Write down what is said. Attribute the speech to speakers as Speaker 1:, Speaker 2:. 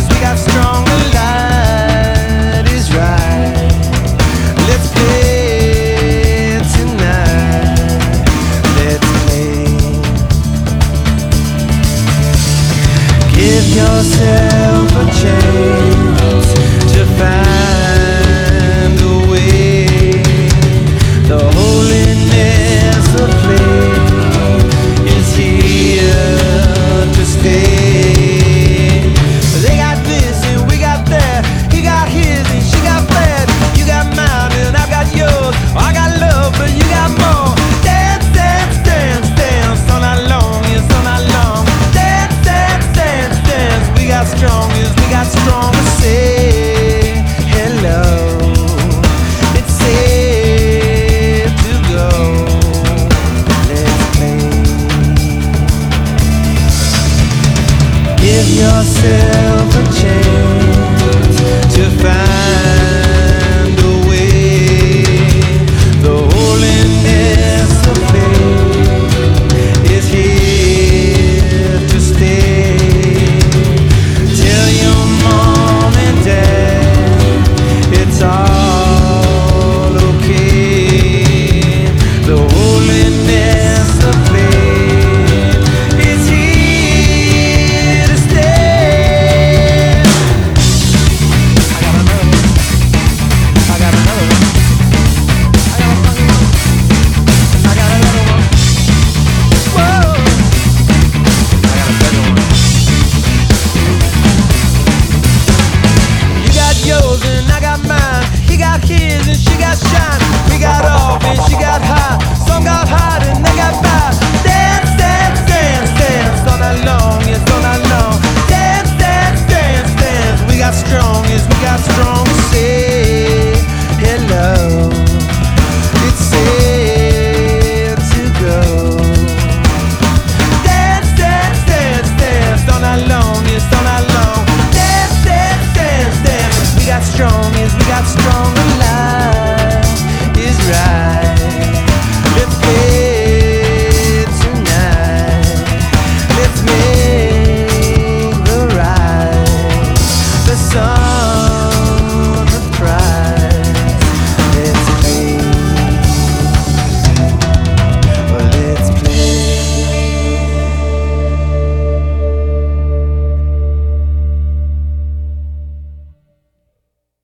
Speaker 1: we got stronger. Light is right. Let's play tonight. Let's play. Give yourself a chance to find a way. The holiness of play is here to stay. They got this and we got that. He got his and she got flat. You got mine and I got yours. I got love but you got more. Dance, dance, dance, dance all night long, yes all night long. Dance, dance, dance, dance. We got strong, yes we got strong to say.